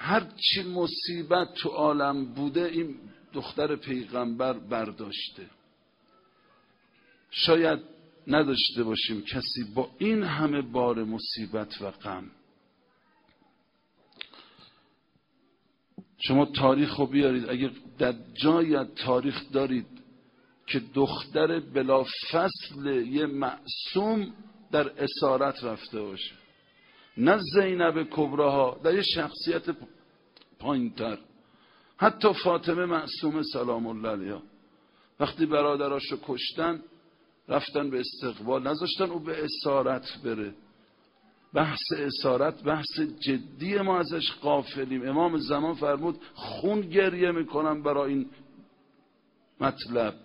هر چی مصیبت تو عالم بوده این دختر پیغمبر برداشته. شاید نداشته باشیم کسی با این همه بار مصیبت و غم. شما تاریخ رو بیارید، اگر در جای تاریخ دارید که دختر بلا فصل یه معصوم در اسارت رفته باشه، نه زینب کبراها، در یه شخصیت پایین‌تر، حتی فاطمه معصومه سلام الله علیها، وقتی برادراشو کشتن رفتن به استقبال، نذاشتن او به اسارت بره. بحث اسارت بحث جدی، ما ازش غافلیم. امام زمان فرمود خون گریه میکنم برای این مطلب.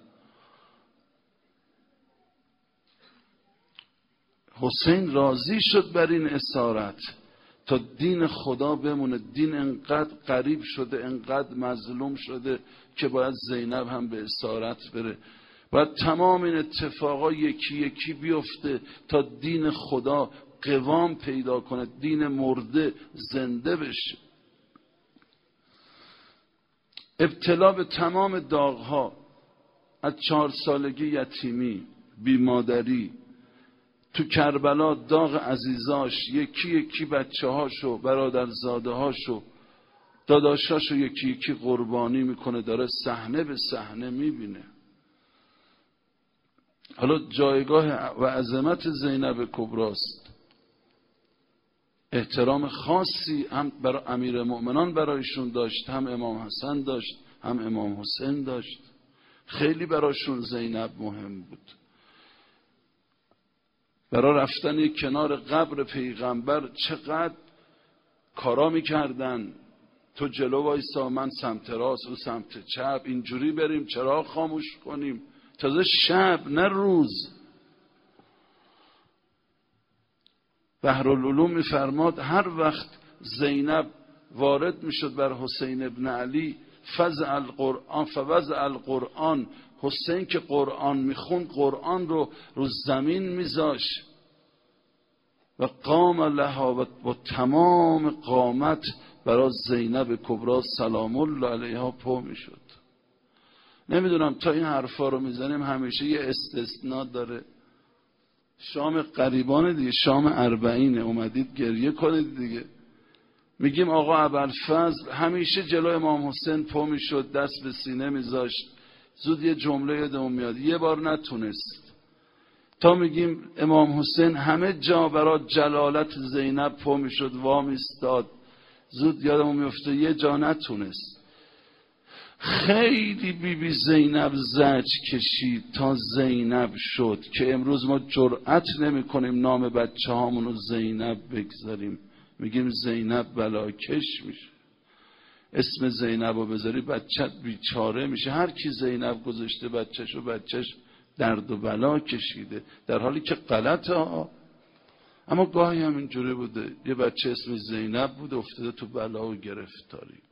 حسین راضی شد بر این اسارت تا دین خدا بمونه. دین انقدر غریب شده، انقدر مظلوم شده که باید زینب هم به اسارت بره. باید تمام این اتفاقا یکی یکی بیفته تا دین خدا قوام پیدا کنه، دین مرده زنده بشه. ابتلا به تمام داغها، از 4 سالگی یتیمی، بیمادری، تو کربلا داغ عزیزاش، یکی یکی بچه هاشو، برادرزاده هاشو، داداشاشو یکی یکی قربانی میکنه، داره صحنه به صحنه میبینه. حالا جایگاه و عظمت زینب کبراست. احترام خاصی هم برای امیرالمؤمنان برایشون داشت، هم امام حسن داشت، هم امام حسین داشت. خیلی برایشون زینب مهم بود. برای رفتن کنار قبر پیغمبر چقدر کارا میکردن. تو جلو وایسا، من سمت راست، او سمت چپ، اینجوری بریم، چراغ خاموش کنیم. تازه شب نه روز. بحرالعلوم میفرماد هر وقت زینب وارد میشد بر حسین ابن علی، فزع القرآن، حسین که قرآن میخوند قرآن رو زمین میذاش و قام لها، و با تمام قامت برای زینب کبرا سلام الله علیها پا میشد. نمیدونم تا این حرفا رو میزنیم همیشه یه استثناء داره. شام قریبان دیگه، شام 40 اومدید گریه کنید دیگه. میگیم آقا ابوالفضل همیشه جلو امام حسین پا میشد، دست به سینه میذاشت. زود یه جمله یادم میاد، یه بار نتونست. تا میگیم امام حسین همه جا برای جلالت زینب پا میشد، وامیستاد. زود یادم میفته یه جا نتونست. خیلی بی زینب زج کشید تا زینب شد که امروز ما جرأت نمی کنیم نام بچه هامونو زینب بگذاریم. میگیم زینب بلاکش میشه. اسم زینب رو بذاری بچت بیچاره میشه. هر کی زینب گذاشته بچهشو، بچهش درد و بلا کشیده، در حالی که غلطه ها. اما گاهی هم اینجوری بوده، یه بچه اسم زینب بوده افتاده تو بلا و گرفتاری.